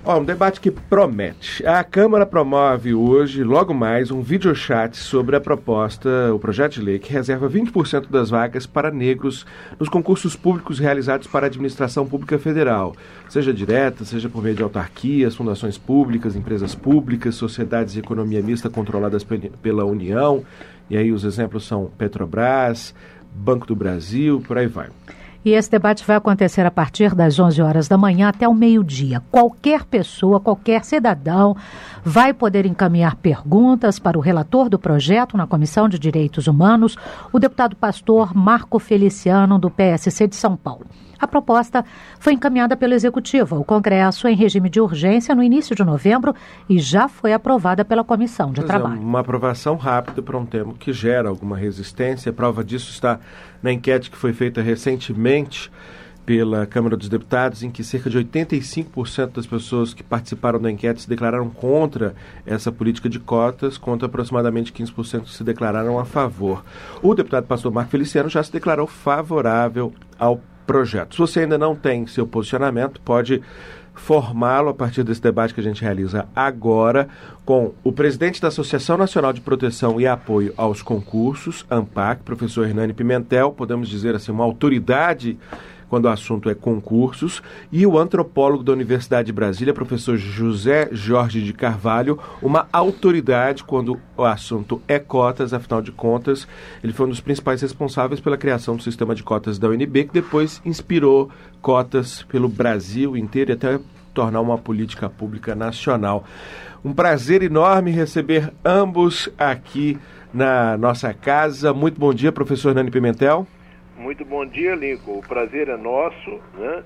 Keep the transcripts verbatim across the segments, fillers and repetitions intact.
Ó, um debate que promete. A Câmara promove hoje, logo mais, um videochat sobre a proposta, o projeto de lei que reserva vinte por cento das vagas para negros nos concursos públicos realizados para a administração pública federal, seja direta, seja por meio de autarquias, fundações públicas, empresas públicas, sociedades de economia mista controladas pela União, e aí os exemplos são Petrobras, Banco do Brasil, por aí vai. E esse debate vai acontecer a partir das onze horas da manhã até o meio-dia. Qualquer pessoa, qualquer cidadão vai poder encaminhar perguntas para o relator do projeto na Comissão de Direitos Humanos, o deputado pastor Marco Feliciano, do P S C de São Paulo. A proposta foi encaminhada pelo Executivo ao Congresso em regime de urgência no início de novembro e já foi aprovada pela Comissão de Trabalho. É uma aprovação rápida para um tema que gera alguma resistência. A prova disso está na enquete que foi feita recentemente pela Câmara dos Deputados, em que cerca de oitenta e cinco por cento das pessoas que participaram da enquete se declararam contra essa política de cotas, contra aproximadamente quinze por cento que se declararam a favor. O deputado pastor Marco Feliciano já se declarou favorável ao projeto. Se você ainda não tem seu posicionamento, pode formá-lo a partir desse debate que a gente realiza agora com o presidente da Associação Nacional de Proteção e Apoio aos Concursos, ANPAC, professor Hernani Pimentel, podemos dizer assim, uma autoridade quando o assunto é concursos, e o antropólogo da Universidade de Brasília, professor José Jorge de Carvalho, uma autoridade quando o assunto é cotas, afinal de contas, ele foi um dos principais responsáveis pela criação do sistema de cotas da U N B, que depois inspirou cotas pelo Brasil inteiro e até tornar uma política pública nacional. Um prazer enorme receber ambos aqui na nossa casa. Muito bom dia, professor Hernani Pimentel. Muito bom dia, Lincoln. O prazer é nosso, né?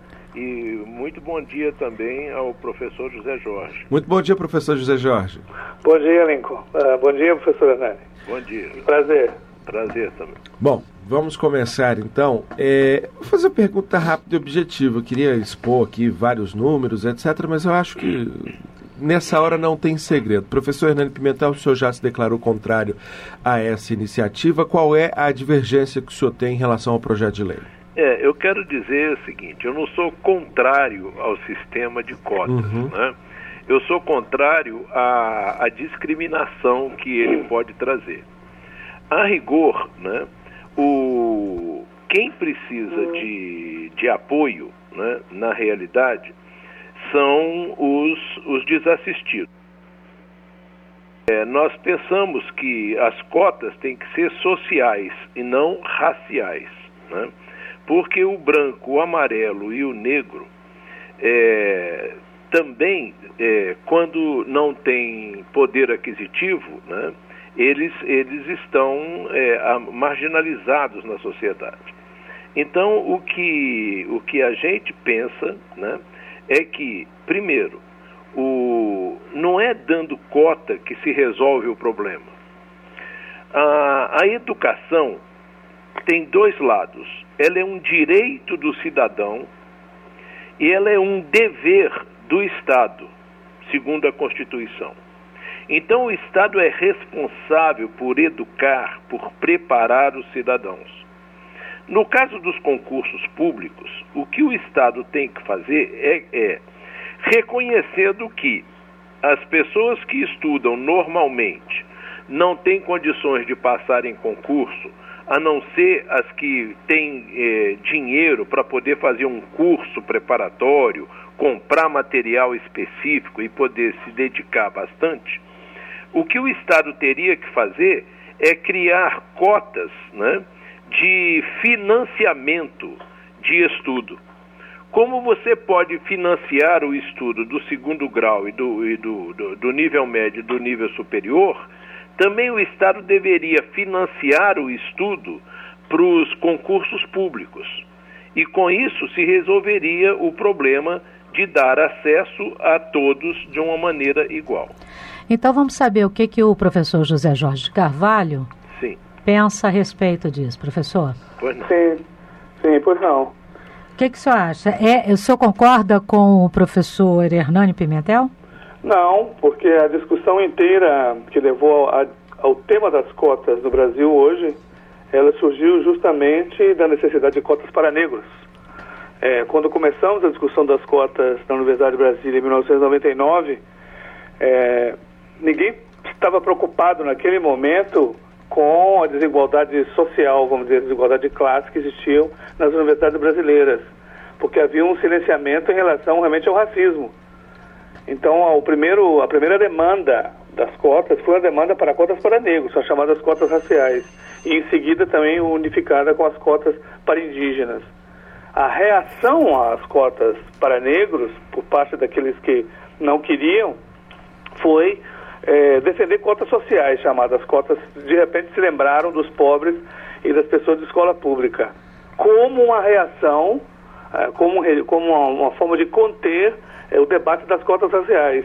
E muito bom dia também ao professor José Jorge. Muito bom dia, professor José Jorge. Bom dia, Lincoln. Uh, bom dia, professor Hernani. Bom dia. Prazer. Prazer também. Bom, vamos começar então. É, vou fazer uma pergunta rápida e objetiva. Eu queria expor aqui vários números, etcétera, mas eu acho que nessa hora não tem segredo. Professor Hernani Pimentel, o senhor já se declarou contrário a essa iniciativa. Qual é a divergência que o senhor tem em relação ao projeto de lei? É, eu quero dizer o seguinte, eu não sou contrário ao sistema de cotas, uhum. né? Eu sou contrário à, à discriminação que ele pode trazer. A rigor, né, o, quem precisa de, de apoio, né, na realidade, são os, os desassistidos. É, nós pensamos que as cotas têm que ser sociais e não raciais, né? Porque o branco, o amarelo e o negro é, também, é, quando não tem poder aquisitivo, né, eles, eles estão é, marginalizados na sociedade. Então, o que, o que a gente pensa, né, é que, primeiro, o, não é dando cota que se resolve o problema. A, a educação tem dois lados. Ela é um direito do cidadão e ela é um dever do Estado, segundo a Constituição. Então, o Estado é responsável por educar, por preparar os cidadãos. No caso dos concursos públicos, o que o Estado tem que fazer é, é reconhecendo que as pessoas que estudam normalmente não têm condições de passar em concurso, a não ser as que têm eh, dinheiro para poder fazer um curso preparatório, comprar material específico e poder se dedicar bastante. O que o Estado teria que fazer é criar cotas, né, de financiamento de estudo. Como você pode financiar o estudo do segundo grau e do, e do, do, do nível médio e do nível superior, também o Estado deveria financiar o estudo para os concursos públicos. E com isso se resolveria o problema de dar acesso a todos de uma maneira igual. Então vamos saber o que, que o professor José Jorge de Carvalho Sim. pensa a respeito disso, professor. Pois não. Sim, sim, pois não. O que, que o senhor acha? É, o senhor concorda com o professor Hernani Pimentel? Não, porque a discussão inteira que levou a, ao tema das cotas no Brasil hoje, ela surgiu justamente da necessidade de cotas para negros. É, quando começamos a discussão das cotas na Universidade de Brasília em mil novecentos e noventa e nove, é, ninguém estava preocupado naquele momento com a desigualdade social, vamos dizer, a desigualdade de classe que existiam nas universidades brasileiras, porque havia um silenciamento em relação realmente ao racismo. Então, o primeiro, a primeira demanda das cotas foi a demanda para cotas para negros, são chamadas cotas raciais, e em seguida também unificada com as cotas para indígenas. A reação às cotas para negros, por parte daqueles que não queriam, foi é, defender cotas sociais, chamadas cotas, de repente se lembraram dos pobres e das pessoas de escola pública, como uma reação, é, como, como uma, uma forma de conter é, o debate das cotas raciais.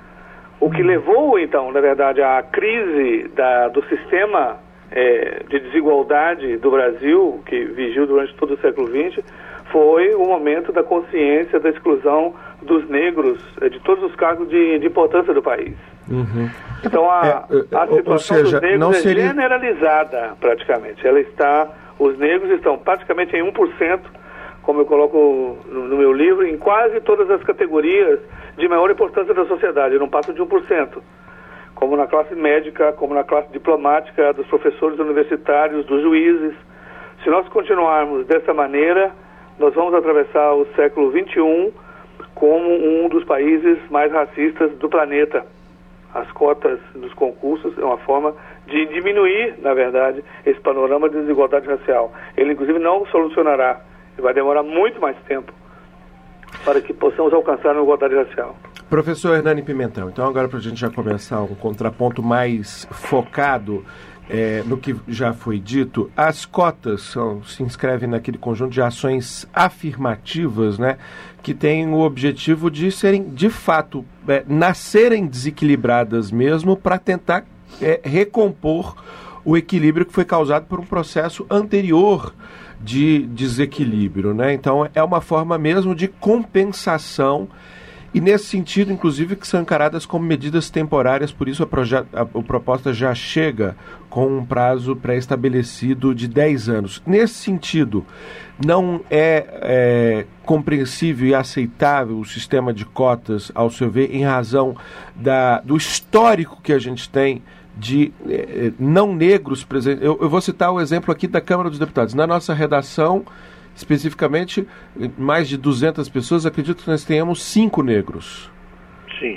O que levou, então, na verdade, à crise da, do sistema é, de desigualdade do Brasil, que vigiu durante todo o século vinte, foi o momento da consciência da exclusão dos negros é, de todos os cargos de, de importância do país. Uhum. Então, a, é, a situação ou seja, dos negros não é seria... generalizada, praticamente. Ela está, os negros estão praticamente em um por cento, como eu coloco no, no meu livro, em quase todas as categorias de maior importância da sociedade, não passam de um por cento. Como na classe médica, como na classe diplomática, dos professores universitários, dos juízes. Se nós continuarmos dessa maneira, nós vamos atravessar o século vinte e um como um dos países mais racistas do planeta. As cotas dos concursos é uma forma de diminuir, na verdade, esse panorama de desigualdade racial. Ele, inclusive, não solucionará. Vai demorar muito mais tempo para que possamos alcançar a igualdade racial. Professor Hernani Pimentel, então agora para a gente já começar um contraponto mais focado é, no que já foi dito, as cotas são, se inscrevem naquele conjunto de ações afirmativas, né, que têm o objetivo de serem, de fato, é, nascerem desequilibradas mesmo para tentar é, recompor o equilíbrio que foi causado por um processo anterior de desequilíbrio, né? Então é uma forma mesmo de compensação e nesse sentido, inclusive, que são encaradas como medidas temporárias, por isso a, proje- a, a proposta já chega com um prazo pré-estabelecido de dez anos. Nesse sentido, não é, é compreensível e aceitável o sistema de cotas, ao seu ver, em razão da, do histórico que a gente tem de eh, não negros presentes. Eu, eu vou citar o exemplo aqui da Câmara dos Deputados. Na nossa redação, especificamente, mais de duzentas pessoas, acredito que nós tenhamos cinco negros. Sim.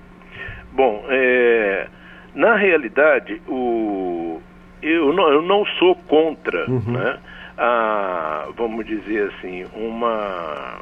Bom, é, na realidade, o, eu, não, eu não sou contra, uhum. né, a, vamos dizer assim, uma,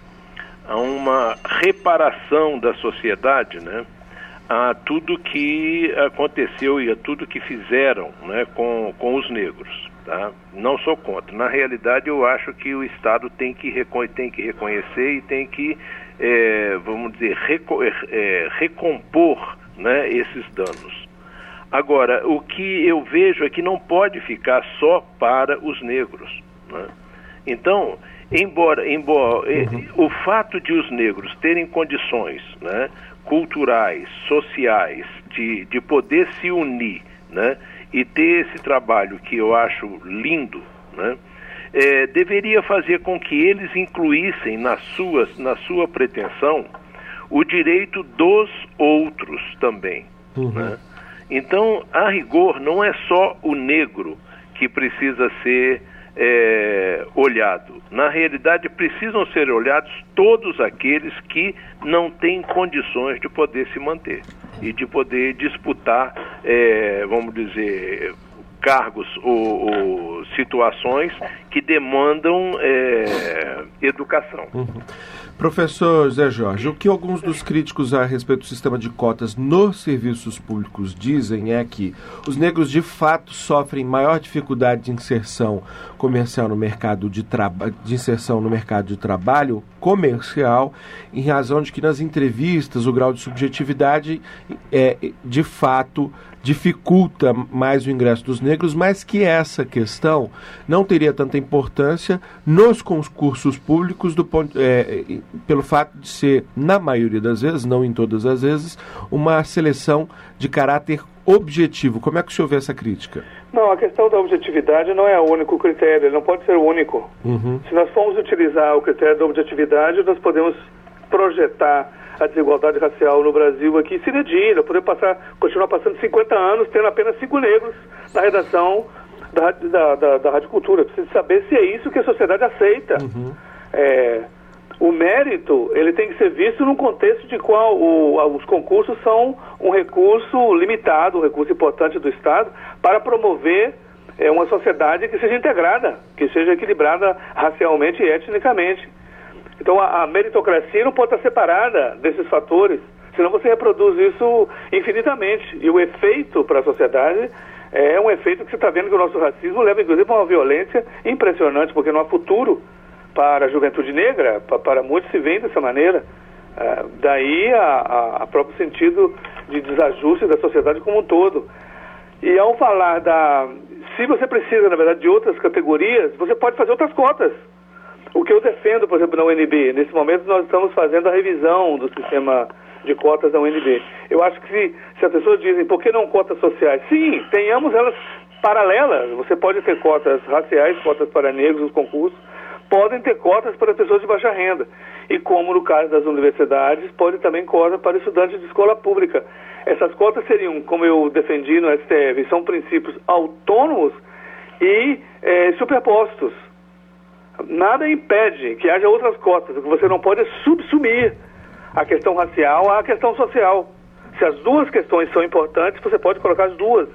a uma reparação da sociedade, né, a tudo que aconteceu e a tudo que fizeram, né, com, com os negros. Tá? Não sou contra. Na realidade, eu acho que o Estado tem que, reco- tem que reconhecer e tem que, é, vamos dizer, reco- é, recompor, né, esses danos. Agora, o que eu vejo é que não pode ficar só para os negros, né? Então, embora, embora uhum. o fato de os negros terem condições, né, culturais, sociais, de, de poder se unir, né, e ter esse trabalho que eu acho lindo, né, é, deveria fazer com que eles incluíssem na sua, na sua pretensão o direito dos outros também. Uhum. Né? Então, a rigor, não é só o negro que precisa ser é, olhado. Na realidade, precisam ser olhados todos aqueles que não têm condições de poder se manter e de poder disputar, é, vamos dizer, cargos ou, ou situações que demandam é, educação. Uhum. Professor Zé Jorge, o que alguns dos críticos a respeito do sistema de cotas nos serviços públicos dizem é que os negros de fato sofrem maior dificuldade de inserção comercial no mercado de trabalho, de inserção no mercado de trabalho comercial, em razão de que nas entrevistas o grau de subjetividade é, de fato dificulta mais o ingresso dos negros, mas que essa questão não teria tanta importância nos concursos públicos do ponto, é, pelo fato de ser, na maioria das vezes, não em todas as vezes, uma seleção de caráter objetivo. Como é que o senhor vê essa crítica? Não, a questão da objetividade não é o único critério, ele não pode ser o único. Uhum. Se nós formos utilizar o critério da objetividade, nós podemos projetar a desigualdade racial no Brasil aqui se dedira, poder passar, continuar passando cinquenta anos tendo apenas cinco negros na redação da, da, da, da Rádio Cultura. Precisa saber se é isso que a sociedade aceita. Uhum. É, o mérito, ele tem que ser visto num contexto de qual o, os concursos são um recurso limitado, um recurso importante do Estado para promover é, uma sociedade que seja integrada, que seja equilibrada racialmente e etnicamente. Então a, a meritocracia não pode estar separada desses fatores, senão você reproduz isso infinitamente. E o efeito para a sociedade é um efeito que você está vendo que o nosso racismo leva inclusive a uma violência impressionante, porque não há futuro para a juventude negra, para, para muitos se vê dessa maneira. Uh, daí a, a, a próprio sentido de desajuste da sociedade como um todo. E ao falar da... Se você precisa, na verdade, de outras categorias, você pode fazer outras cotas. O que eu defendo, por exemplo, na U N B, nesse momento nós estamos fazendo a revisão do sistema de cotas da U N B. Eu acho que se, se as pessoas dizem, por que não cotas sociais? Sim, tenhamos elas paralelas. Você pode ter cotas raciais, cotas para negros nos concursos, podem ter cotas para pessoas de baixa renda. E como no caso das universidades, pode também cota para estudantes de escola pública. Essas cotas seriam, como eu defendi no S T F, são princípios autônomos e é, superpostos. Nada impede que haja outras cotas. O que você não pode é subsumir a questão racial à questão social. Se as duas questões são importantes, você pode colocar as duas.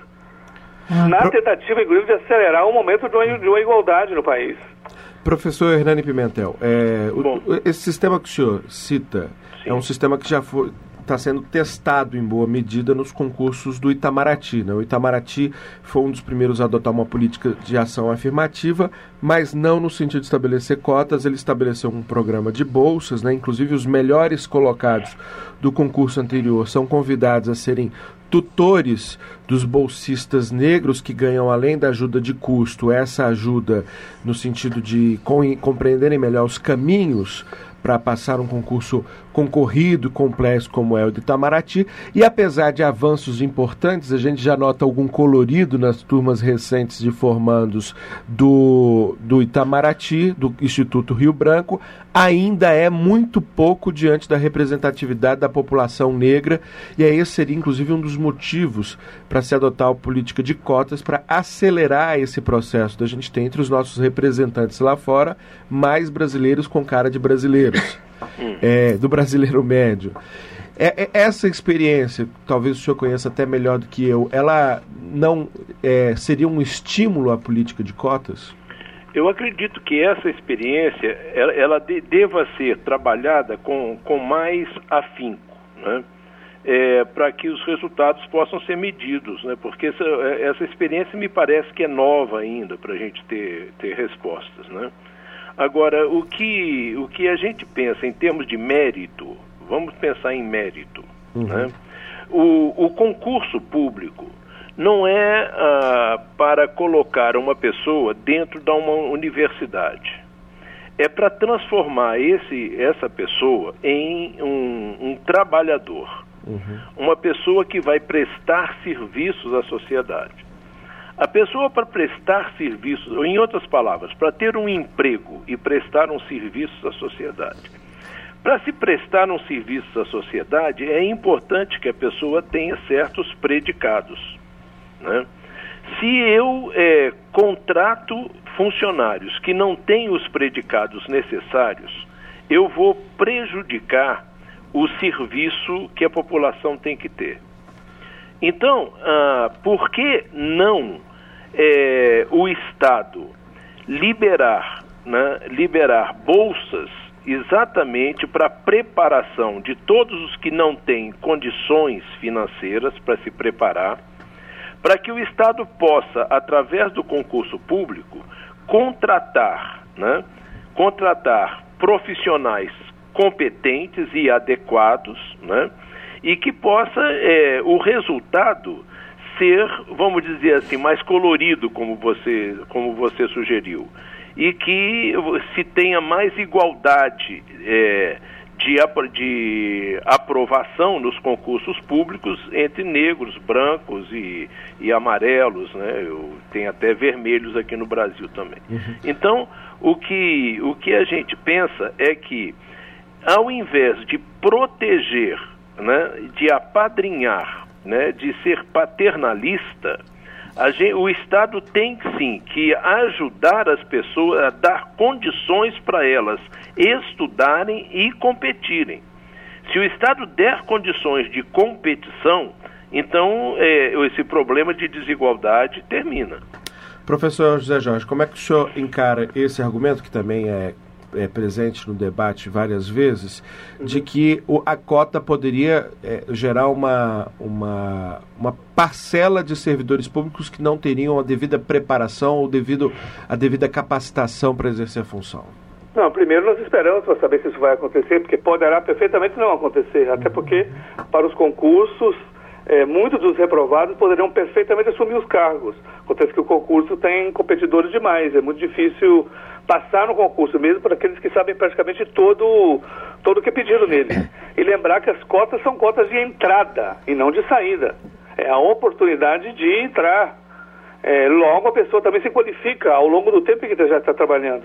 Ah, na pro... tentativa, inclusive, de acelerar o momento de uma, de uma igualdade no país. Professor Hernani Pimentel, é, o, esse sistema que o senhor cita Sim. é um sistema que já foi... está sendo testado em boa medida nos concursos do Itamaraty. Né? O Itamaraty foi um dos primeiros a adotar uma política de ação afirmativa, mas não no sentido de estabelecer cotas. Ele estabeleceu um programa de bolsas, né? Inclusive os melhores colocados do concurso anterior são convidados a serem tutores dos bolsistas negros, que ganham, além da ajuda de custo, essa ajuda no sentido de compreenderem melhor os caminhos para passar um concurso concorrido, complexo como é o de Itamaraty. E apesar de avanços importantes, a gente já nota algum colorido nas turmas recentes de formandos do, do Itamaraty, do Instituto Rio Branco, ainda é muito pouco diante da representatividade da população negra, e aí esse seria inclusive um dos motivos para se adotar a política de cotas, para acelerar esse processo da gente ter entre os nossos representantes lá fora mais brasileiros com cara de brasileiros, é, do brasileiro médio. É, é, essa experiência, talvez o senhor conheça até melhor do que eu, ela não é, seria um estímulo à política de cotas? Eu acredito que essa experiência ela, ela de, deva ser trabalhada com, com mais afinco, né? É, para que os resultados possam ser medidos, né? Porque essa, essa experiência me parece que é nova ainda para a gente ter, ter respostas, né? Agora, o que, o que a gente pensa em termos de mérito, vamos pensar em mérito, uhum. né? O, o concurso público não é ah, para colocar uma pessoa dentro de uma universidade. É para transformar esse, essa pessoa em um, um trabalhador, uhum. uma pessoa que vai prestar serviços à sociedade. A pessoa, para prestar serviços, ou em outras palavras, para ter um emprego e prestar um serviço à sociedade. Para se prestar um serviço à sociedade, é importante que a pessoa tenha certos predicados, né? Se eu é, contrato funcionários que não têm os predicados necessários, eu vou prejudicar o serviço que a população tem que ter. Então, ah, por que não é, o Estado liberar, né, liberar bolsas exatamente para a preparação de todos os que não têm condições financeiras para se preparar, para que o Estado possa, através do concurso público, contratar, né, contratar profissionais competentes e adequados, né, e que possa é, o resultado ser, vamos dizer assim, mais colorido, como você, como você sugeriu, e que se tenha mais igualdade é, de, de aprovação nos concursos públicos entre negros, brancos e, e amarelos, né? Eu, tem até vermelhos aqui no Brasil também. Uhum. Então, o que, o que a gente pensa é que, ao invés de proteger, né, de apadrinhar, né, de ser paternalista, a gente, o Estado tem sim que ajudar as pessoas a dar condições para elas estudarem e competirem. Se o Estado der condições de competição, então é, esse problema de desigualdade termina. Professor José Jorge, como é que o senhor encara esse argumento, que também é É, presente no debate várias vezes, uhum. de que o, a cota poderia é, gerar uma, uma, uma parcela de servidores públicos que não teriam a devida preparação ou devido, a devida capacitação para exercer a função? Não, primeiro nós esperamos para saber se isso vai acontecer, porque poderá perfeitamente não acontecer, até porque para os concursos, é, muitos dos reprovados poderiam perfeitamente assumir os cargos. Acontece que o concurso tem competidores demais, é muito difícil passar no concurso mesmo para aqueles que sabem praticamente todo, todo o que é pedido nele. E lembrar que as cotas são cotas de entrada e não de saída. É a oportunidade de entrar. É, logo a pessoa também se qualifica ao longo do tempo que já está trabalhando.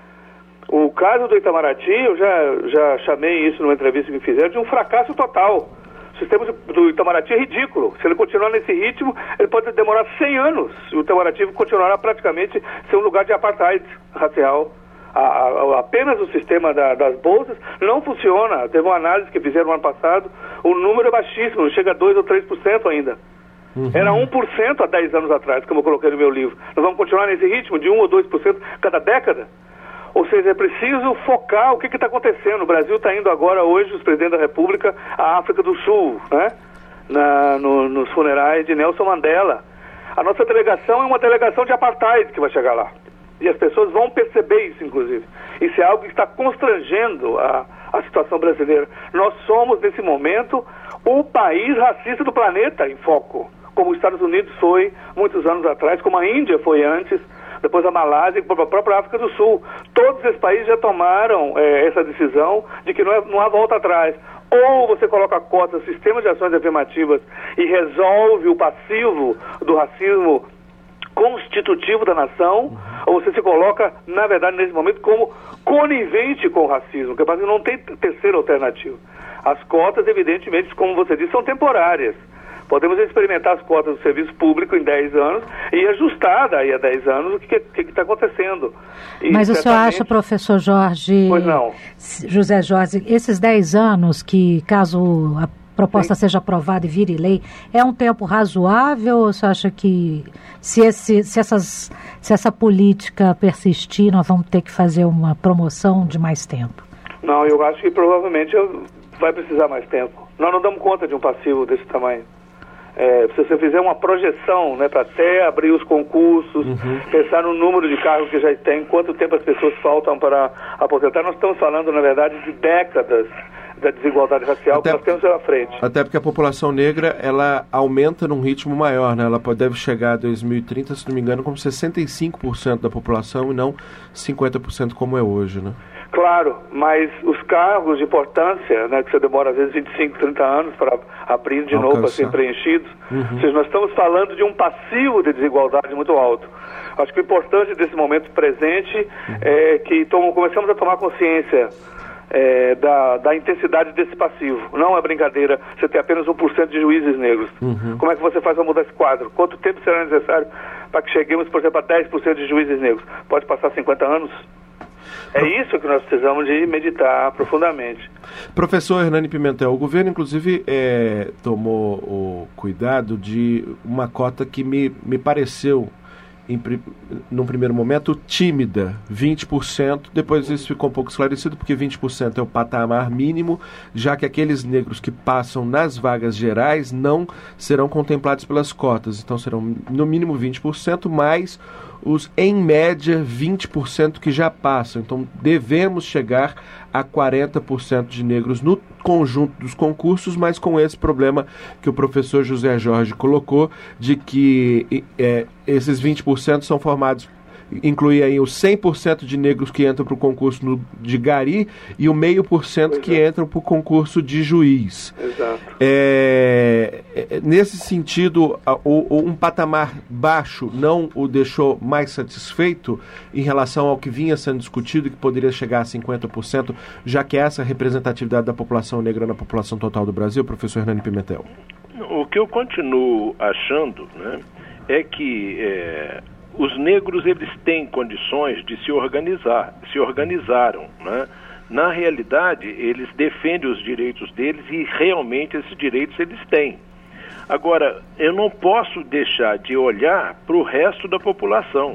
O caso do Itamaraty, eu já, já chamei isso numa entrevista que me fizeram, de um fracasso total. O sistema do Itamaraty é ridículo. Se ele continuar nesse ritmo, ele pode demorar cem anos. E o Itamaraty continuará praticamente ser um lugar de apartheid racial. A, a, apenas o sistema da, das bolsas não funciona. Teve uma análise que fizeram no ano passado, o número é baixíssimo, não chega a dois ou três por cento ainda. Uhum. Era um por cento há dez anos atrás, como eu coloquei no meu livro. Nós vamos continuar nesse ritmo de um ou dois por cento cada década? Ou seja, é preciso focar o que está acontecendo. O Brasil está indo agora, hoje, os presidentes da República, à África do Sul, né? Na, no, nos funerais de Nelson Mandela. A nossa delegação é uma delegação de apartheid que vai chegar lá. E as pessoas vão perceber isso, inclusive. Isso é algo que está constrangendo a, a situação brasileira. Nós somos, nesse momento, o país racista do planeta em foco, como os Estados Unidos foi muitos anos atrás, como a Índia foi antes, depois a Malásia e a própria África do Sul. Todos esses países já tomaram é, essa decisão de que não, é, não há volta atrás. Ou você coloca cotas, sistema de ações afirmativas e resolve o passivo do racismo constitutivo da nação, ou você se coloca, na verdade, nesse momento, como conivente com o racismo, que não tem terceira alternativa. As cotas, evidentemente, como você disse, são temporárias. Podemos experimentar as cotas do serviço público em dez anos e ajustar daí a dez anos o que está acontecendo. E Mas o senhor acha, professor Jorge, pois não. José Jorge, esses dez anos que, caso a proposta Sim. seja aprovada e vire lei, é um tempo razoável ou você acha que se, esse, se, essas, se essa política persistir, nós vamos ter que fazer uma promoção de mais tempo? Não, eu acho que provavelmente vai precisar mais tempo. Nós não damos conta de um passivo desse tamanho. É, se você fizer uma projeção, né, para até abrir os concursos, uhum. pensar no número de cargos que já tem, quanto tempo as pessoas faltam para aposentar, nós estamos falando, na verdade, de décadas da desigualdade racial até, que nós temos pela frente. Até porque a população negra, ela aumenta num ritmo maior, né? Ela pode, deve chegar a dois mil e trinta, se não me engano, como sessenta e cinco por cento da população e não cinquenta por cento como é hoje, né? Claro, mas os cargos de importância, né, que você demora às vezes vinte e cinco, trinta anos para abrir de Alcançar. novo, para serem preenchidos, uhum. ou seja, nós estamos falando de um passivo de desigualdade muito alto. Acho que o importante desse momento presente uhum. é que tom, começamos a tomar consciência é, da, da intensidade desse passivo. Não é brincadeira você ter apenas um por cento de juízes negros. Uhum. Como é que você faz para mudar esse quadro? Quanto tempo será necessário para que cheguemos, por exemplo, a dez por cento de juízes negros? Pode passar cinquenta anos? É isso que nós precisamos de meditar profundamente. Professor Hernani Pimentel, o governo inclusive é, tomou o cuidado de uma cota que me, me pareceu, em, num primeiro momento, tímida, vinte por cento, depois isso ficou um pouco esclarecido, porque vinte por cento é o patamar mínimo, já que aqueles negros que passam nas vagas gerais não serão contemplados pelas cotas, então serão no mínimo vinte por cento, mais os, em média, vinte por cento que já passam. Então, devemos chegar a quarenta por cento de negros no conjunto dos concursos, mas com esse problema que o professor José Jorge colocou, de que é, esses vinte por cento são formados incluir aí os cem por cento de negros que entram para o concurso no, de gari e o meio por cento que entram para o concurso de juiz. Exato. É, nesse sentido, o, o, um patamar baixo não o deixou mais satisfeito em relação ao que vinha sendo discutido e que poderia chegar a cinquenta por cento, já que essa representatividade da população negra na população total do Brasil, professor Hernani Pimentel? O que eu continuo achando, né, é que é, os negros eles têm condições de se organizar, se organizaram, né? Na realidade, eles defendem os direitos deles e realmente esses direitos eles têm. Agora, eu não posso deixar de olhar para o resto da população.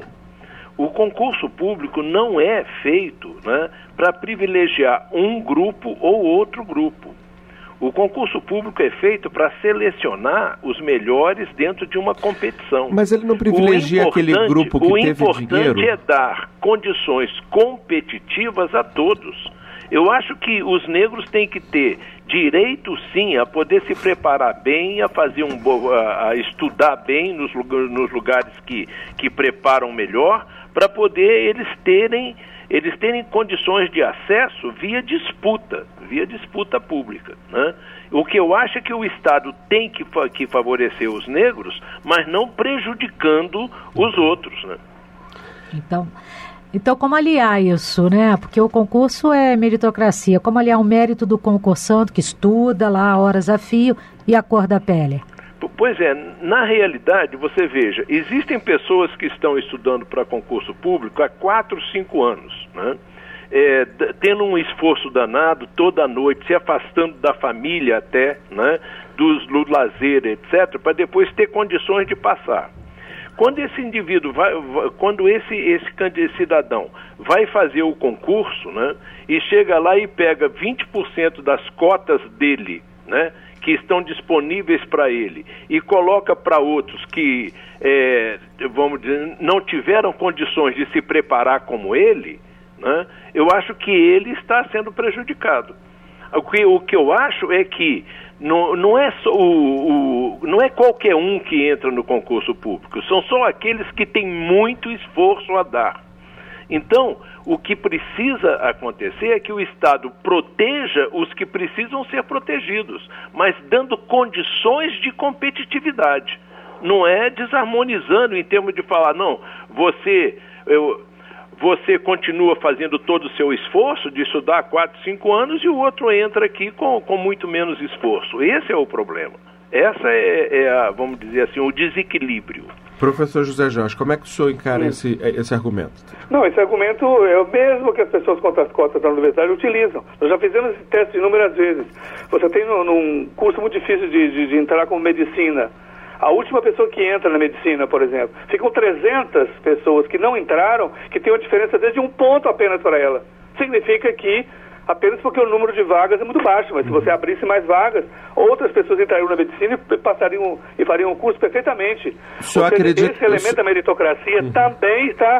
O concurso público não é feito, né, para privilegiar um grupo ou outro grupo. O concurso público é feito para selecionar os melhores dentro de uma competição. Mas ele não privilegia aquele grupo que teve dinheiro? O importante é dar condições competitivas a todos. Eu acho que os negros têm que ter direito, sim, a poder se preparar bem, a fazer um a, a estudar bem nos, nos lugares que, que preparam melhor, para poder eles terem, eles terem condições de acesso via disputa, via disputa pública, né? O que eu acho é que o Estado tem que, que favorecer os negros, mas não prejudicando os outros, né? Então... Então, como aliar isso, né? Porque o concurso é meritocracia. Como aliar o mérito do concursante que estuda lá horas a fio e a cor da pele? Pois é, na realidade, você veja, existem pessoas que estão estudando para concurso público há quatro, cinco anos, né? É, tendo um esforço danado toda noite, se afastando da família até, né? Dos, do lazer, etcétera, para depois ter condições de passar. Quando esse indivíduo vai, quando esse, esse cidadão vai fazer o concurso, né, e chega lá e pega vinte por cento das cotas dele, né, que estão disponíveis para ele, e coloca para outros que, é, vamos dizer, não tiveram condições de se preparar como ele, né, eu acho que ele está sendo prejudicado. O que, o que eu acho é que Não, não, é só o, o, não é qualquer um que entra no concurso público, são só aqueles que têm muito esforço a dar. Então, o que precisa acontecer é que o Estado proteja os que precisam ser protegidos, mas dando condições de competitividade. Não é desarmonizando em termos de falar, não, você... Eu, você continua fazendo todo o seu esforço de estudar quatro, cinco anos e o outro entra aqui com, com muito menos esforço. Esse é o problema. Essa é, é a, vamos dizer assim, o desequilíbrio. Professor José Jorge, como é que o senhor encara esse, esse argumento? Não, esse argumento é o mesmo que as pessoas contra as cotas da universidade utilizam. Nós já fizemos esse teste inúmeras vezes. Você tem num, num curso muito difícil de, de, de entrar com medicina. A última pessoa que entra na medicina, por exemplo, ficam trezentas pessoas que não entraram, que tem uma diferença desde um ponto apenas para ela. Significa que, apenas porque o número de vagas é muito baixo, mas se você abrisse mais vagas, outras pessoas entrariam na medicina e passariam e fariam o curso perfeitamente. Só seja, acredito... Esse elemento da meritocracia uhum. também está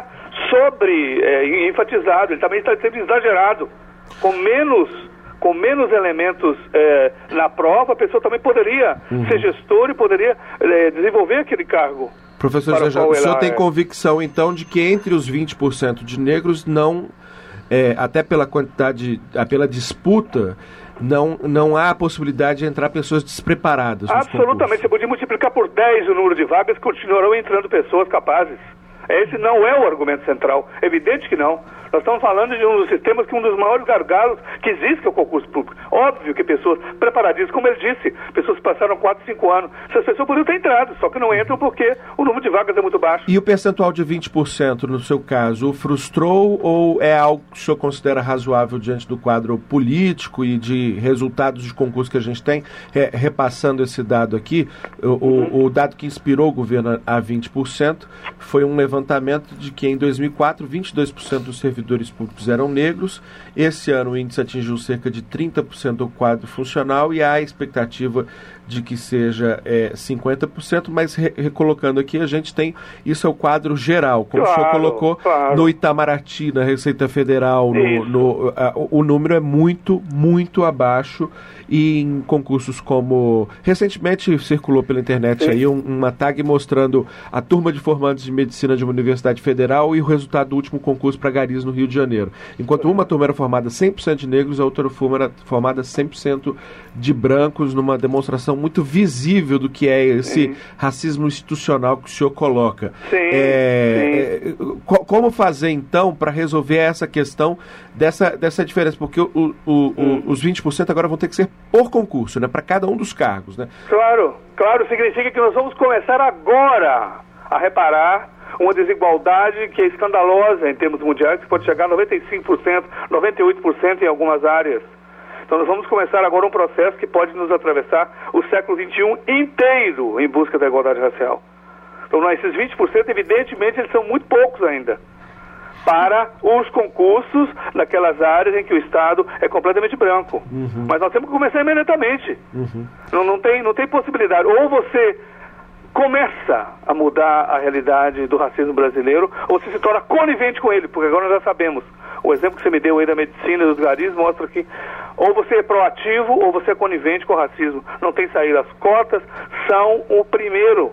sobre é, enfatizado, ele também está sempre exagerado. Com menos... Com menos elementos eh, na prova, a pessoa também poderia uhum. ser gestor e poderia eh, desenvolver aquele cargo. Professor José Jorge, o senhor tem é... convicção, então, de que entre os vinte por cento de negros, não, é, até pela quantidade, pela disputa, não, não há a possibilidade de entrar pessoas despreparadas? Absolutamente, você podia multiplicar por dez o número de vagas, continuarão entrando pessoas capazes. Esse não é o argumento central, evidente que não. Nós estamos falando de um dos sistemas que um dos maiores gargalos que existe é o concurso público. Óbvio que pessoas preparadíssimas, como ele disse, pessoas que passaram quatro, cinco anos, essas pessoas poderiam ter entrado, só que não entram porque o número de vagas é muito baixo. E o percentual de vinte por cento, no seu caso, o frustrou ou é algo que o senhor considera razoável diante do quadro político e de resultados de concurso que a gente tem? É, repassando esse dado aqui, o, uhum. o, o dado que inspirou o governo a vinte por cento foi um levantamento de que em dois mil e quatro, vinte e dois por cento dos servidores servidores públicos eram negros. Esse ano o índice atingiu cerca de trinta por cento do quadro funcional e há a expectativa de que seja é, cinquenta por cento, mas re recolocando aqui, a gente tem, isso é o quadro geral, como claro, o senhor colocou, claro. No Itamaraty, na Receita Federal, no, no, a, o número é muito, muito abaixo, e em concursos como, recentemente circulou pela internet Sim. aí um, uma tag mostrando a turma de formandos de medicina de uma universidade federal e o resultado do último concurso para garis no Rio de Janeiro. Enquanto uma turma era formada cem por cento de negros, a outra turma era formada cem por cento de brancos, numa demonstração muito visível do que é esse sim. racismo institucional que o senhor coloca. Sim, é, sim. É, co como fazer, então, para resolver essa questão dessa, dessa diferença? Porque o, o, o, hum. os vinte por cento agora vão ter que ser por concurso, né, para cada um dos cargos. Né? Claro, claro, significa que nós vamos começar agora a reparar uma desigualdade que é escandalosa em termos mundiais, que pode chegar a noventa e cinco por cento, noventa e oito por cento em algumas áreas. Então nós vamos começar agora um processo que pode nos atravessar o século vinte e um inteiro em busca da igualdade racial. Então esses vinte por cento, evidentemente, eles são muito poucos ainda para os concursos naquelas áreas em que o Estado é completamente branco. Uhum. Mas nós temos que começar imediatamente. Uhum. Não, não, tem, não tem possibilidade. Ou você começa a mudar a realidade do racismo brasileiro, ou você se torna conivente com ele, porque agora nós já sabemos. O exemplo que você me deu aí da medicina e dos garis mostra que ou você é proativo ou você é conivente com o racismo. Não tem saída. As cotas são o primeiro,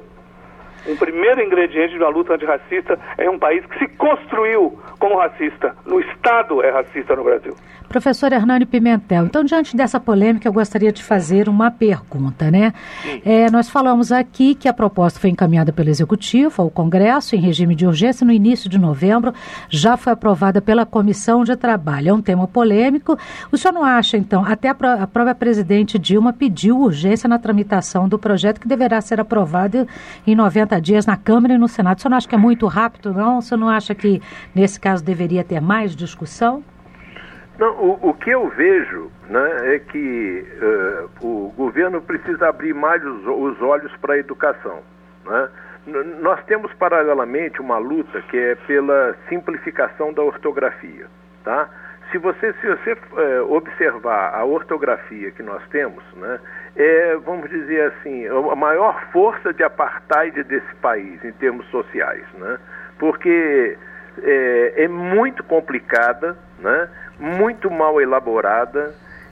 um primeiro ingrediente da luta antirracista em um país que se construiu como racista. No Estado é racista no Brasil. Professor Hernani Pimentel, então, diante dessa polêmica, eu gostaria de fazer uma pergunta, né? É, nós falamos aqui que a proposta foi encaminhada pelo Executivo ao Congresso em regime de urgência no início de novembro, já foi aprovada pela Comissão de Trabalho. É um tema polêmico. O senhor não acha, então, até a, pró- a própria presidente Dilma pediu urgência na tramitação do projeto que deverá ser aprovado em noventa dias na Câmara e no Senado. O senhor não acha que é muito rápido, não? O senhor não acha que, nesse caso, deveria ter mais discussão? Não, o, o que eu vejo, né, é que uh, o governo precisa abrir mais os, os olhos para a educação. Né? N- nós temos paralelamente uma luta que é pela simplificação da ortografia. Tá? Se você, se você uh, observar a ortografia que nós temos, né, é, vamos dizer assim, a maior força de apartheid desse país em termos sociais. Né? Porque é, é muito complicada, né? Muito mal elaborada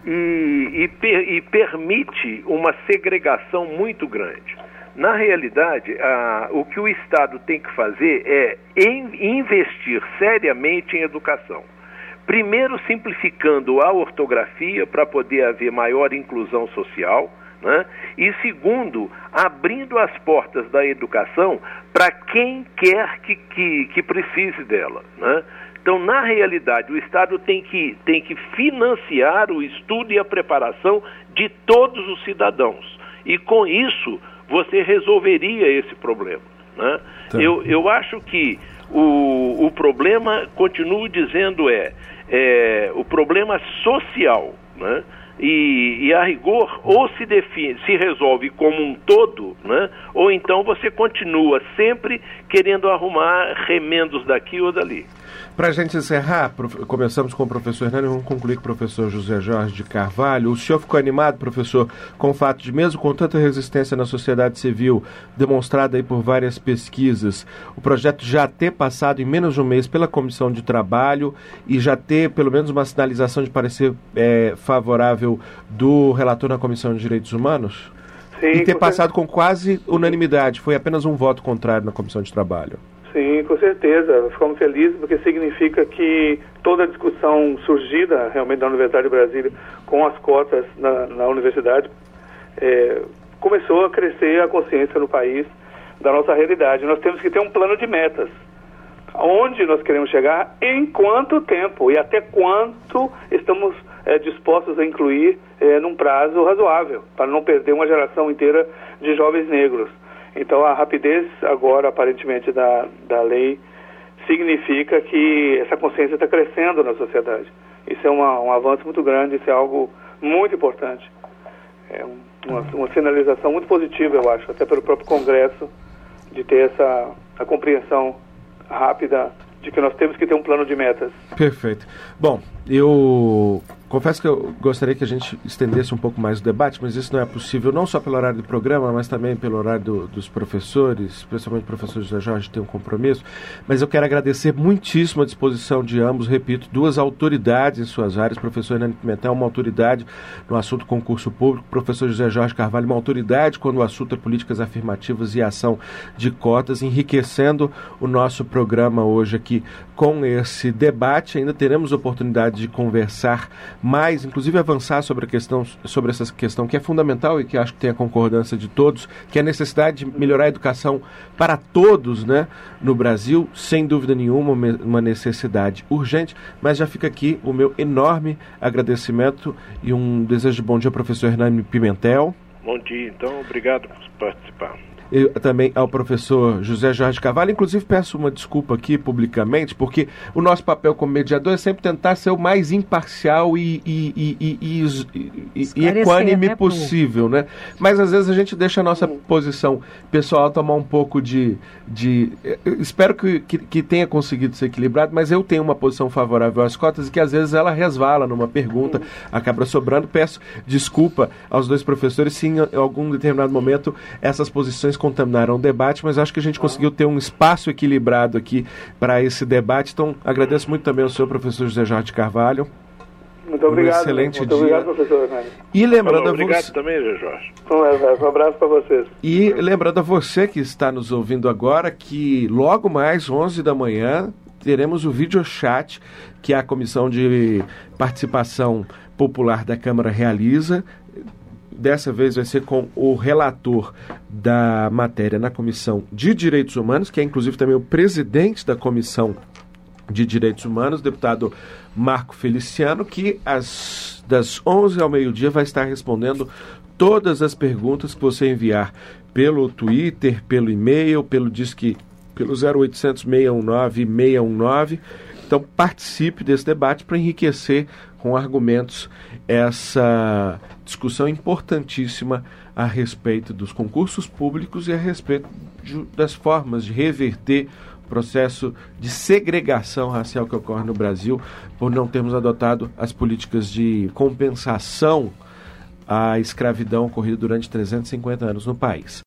e, e, per, e permite uma segregação muito grande. Na realidade, a, o que o Estado tem que fazer é em, investir seriamente em educação. Primeiro, simplificando a ortografia para poder haver maior inclusão social, né? E segundo, abrindo as portas da educação para quem quer que, que, que precise dela, né? Então, na realidade, o Estado tem que, tem que financiar o estudo e a preparação de todos os cidadãos. E com isso, você resolveria esse problema. Né? Tá. Eu, eu acho que o, o problema, continuo dizendo, é, é o problema social, né? E, e a rigor, ou se define, se resolve como um todo, né? Ou então você continua sempre querendo arrumar remendos daqui ou dali. Para a gente encerrar, prof... começamos com o professor Hernani, vamos concluir com o professor José Jorge de Carvalho. O senhor ficou animado, professor, com o fato de, mesmo com tanta resistência na sociedade civil, demonstrada aí por várias pesquisas, o projeto já ter passado em menos de um mês pela Comissão de Trabalho e já ter pelo menos uma sinalização de parecer é, favorável do relator na Comissão de Direitos Humanos? Sim, e ter com passado certeza. com quase unanimidade, foi apenas um voto contrário na Comissão de Trabalho. Sim, com certeza. Ficamos felizes porque significa que toda a discussão surgida realmente na Universidade de Brasília com as cotas na, na universidade é, começou a crescer a consciência no país da nossa realidade. Nós temos que ter um plano de metas. Onde nós queremos chegar, em quanto tempo e até quanto estamos é, dispostos a incluir é, num prazo razoável, para não perder uma geração inteira de jovens negros. Então, a rapidez agora, aparentemente, da, da lei significa que essa consciência está crescendo na sociedade. Isso é uma, um avanço muito grande, isso é algo muito importante. É um, uma, uma sinalização muito positiva, eu acho, até pelo próprio Congresso, de ter essa a compreensão rápida de que nós temos que ter um plano de metas. Perfeito. Bom, eu confesso que eu gostaria que a gente estendesse um pouco mais o debate, mas isso não é possível, não só pelo horário do programa, mas também pelo horário do, dos professores, principalmente o professor José Jorge tem um compromisso, mas eu quero agradecer muitíssimo a disposição de ambos, repito, duas autoridades em suas áreas, o professor Hernani Pimentel, uma autoridade no assunto concurso público, o professor José Jorge Carvalho, uma autoridade quando o assunto é políticas afirmativas e ação de cotas, enriquecendo o nosso programa hoje aqui com esse debate. Ainda teremos oportunidade de conversar mais, inclusive avançar sobre a questão, sobre essa questão que é fundamental e que acho que tem a concordância de todos, que é a necessidade de melhorar a educação para todos, né, no Brasil, sem dúvida nenhuma, uma necessidade urgente, mas já fica aqui o meu enorme agradecimento e um desejo de bom dia ao professor Hernani Pimentel. Bom dia, então, obrigado por participar. Eu, também ao professor José Jorge Carvalho. Inclusive peço uma desculpa aqui publicamente, porque o nosso papel como mediador é sempre tentar ser o mais imparcial e, e, e, e, e, e equânime, né, possível, né? Mas às vezes a gente deixa a nossa posição pessoal tomar um pouco de... de espero que, que, que tenha conseguido ser equilibrado, mas eu tenho uma posição favorável às cotas e que às vezes ela resvala numa pergunta, acaba sobrando. Peço desculpa aos dois professores se em algum determinado momento essas posições contaminaram o debate, mas acho que a gente conseguiu ter um espaço equilibrado aqui para esse debate. Então, agradeço muito também ao senhor professor José Jorge Carvalho. Muito obrigado. Um excelente muito dia. obrigado, professor Hernani. E lembrando Falou, obrigado a você... também, José Jorge. Um abraço para vocês. E lembrando a você que está nos ouvindo agora que logo mais, onze da manhã, teremos o videochat que a Comissão de Participação Popular da Câmara realiza. Dessa vez vai ser com o relator da matéria na Comissão de Direitos Humanos, que é inclusive também o presidente da Comissão de Direitos Humanos, o deputado Marco Feliciano, que as, das onze ao meio-dia vai estar respondendo todas as perguntas que você enviar pelo Twitter, pelo e-mail, pelo Disque, pelo zero oitocentos, seis um nove, seis um nove. Então participe desse debate para enriquecer com argumentos essa discussão importantíssima a respeito dos concursos públicos e a respeito de, das formas de reverter o processo de segregação racial que ocorre no Brasil por não termos adotado as políticas de compensação à escravidão ocorrida durante trezentos e cinquenta anos no país.